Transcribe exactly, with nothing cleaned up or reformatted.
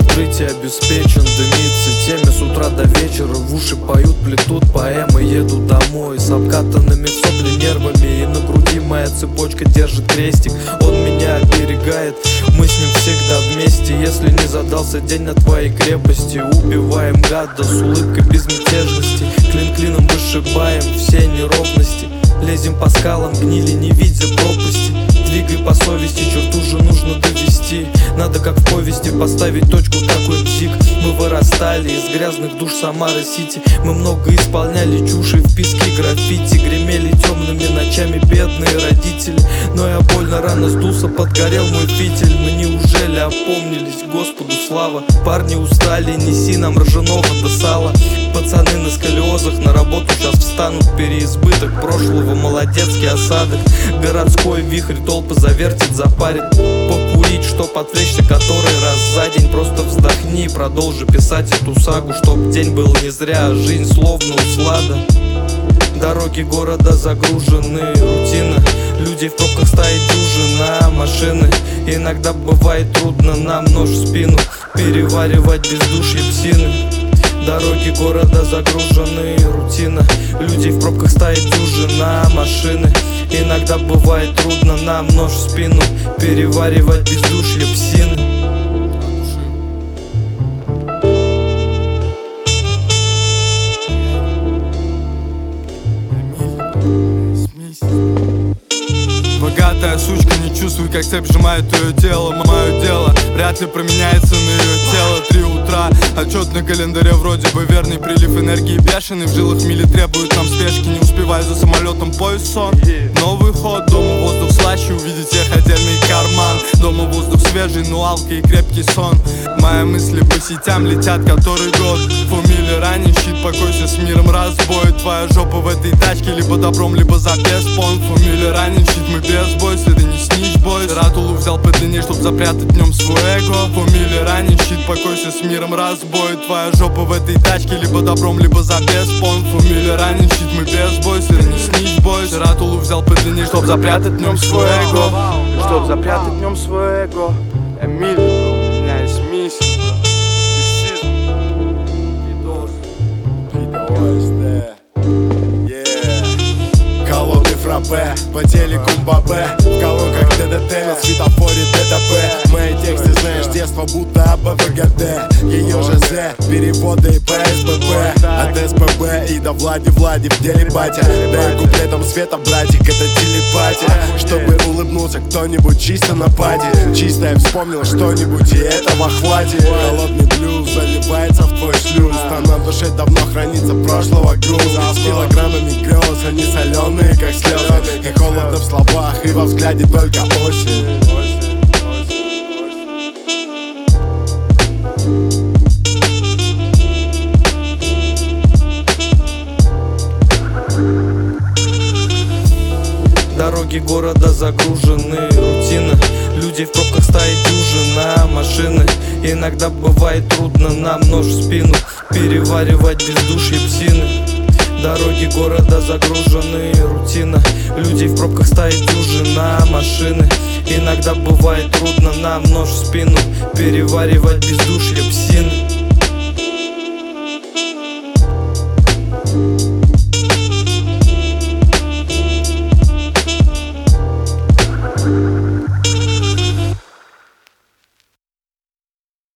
укрытие обеспечен, дымится теме с утра до вечера. В уши поют, плетут поэмы, еду домой с обкатанными в сопли нервами. И на груди моя цепочка держит крестик. Он меня оберегает, мы с ним всегда вместе. Если не задался день на твоей крепости, убиваем гада с улыбкой безмятежности. Клин клином вышибаем все неровности. Лезем по скалам, гнили, не видя пропасти. Двигай по совести, черту же нужно довести. Надо как в повести поставить точку, такой бзик. Мы вырастали из грязных душ Самары-Сити. Мы много исполняли чуши в песке граффити. Гремели темными ночами бедные родители. Но я больно рано сдулся, подгорел мой фитиль. Мы неужели опомнились, Господу слава. Парни устали, неси нам ржаного до сала. Пацаны на сколиозах на работу сейчас встанут. Переизбыток прошлого, молодецкий осадок. Городской вихрь толпы завертит, запарит. Покурить, чтоб отвлечься, который раз за день. Просто вздохни и продолжи писать эту сагу. Чтоб день был не зря, а жизнь словно услада. Дороги города загружены, рутина. Людей в пробках стоит дюжина машины. Иногда бывает трудно нам нож в спину переваривать бездушье псины. Дороги города загружены, рутина. Людей в пробках стоит дюжина машины. Иногда бывает трудно нам нож в спину переваривать бездушье псины. Богатая сучка, не чувствует, как цепь сжимает ее тело. Мое дело вряд ли променяется на ее тело. Три утра, отчет на календаре, вроде бы верный прилив энергии бешеный. В жилах мили требует нам спешки, не успеваю за самолетом, поезд сон. Новый ход, дома воздух слаще, увидеть всех отдельный карман. Дома воздух свежий, нуалка и крепкий сон. Мои мысли по сетям летят который год. Фамилия ранен, щит, покойся с миром, разбой. Твоя жопа в этой тачке, либо добром, либо за беспон. Фамилия ранен, щит, мы без бой, следы не снич бой. Ратулу взял подлинней, чтоб запрятать в нем свой эго. Фамилия ранен, щит, покойся с миром, разбой. Твоя жопа в этой тачке, либо добром, либо за беспон. Фамилия ранен, щит, мы без бой, следы не снич бой. Ратулу взял подлинней, чтоб запрятать в нем свой эго. Чтоб запрятать в нем свой эго. Эмиль, у меня есть миссия. Холодный фраппе, по телеку Мбаппе. В колонках ДДТ, на светофоре ДТП. Мои тексты знаешь, детство будто об ВГД. Ее ЖЗ, переводы и ПСБП. От СПБ и до Влади Влади в деле батя. Да и куплетом света, братик, это телепатия. Чтобы улыбнулся кто-нибудь чисто на пати. Чисто я вспомнил что-нибудь и этого хватит. Холодный блюз заливается в твой шлюз. Там на душе давно хранится прошлого груз. С килограммами грез, они соленые как слезы. И холодно в словах, и во взгляде только осень. Дороги города загружены, рутина. Людей в пробках стоит дюжина машины. Иногда бывает трудно нам нож в спину переваривать бездушье псины. Дороги города загружены, рутина. Людей в пробках стоит дюжина машины. Иногда бывает трудно нам нож в спину переваривать бездушье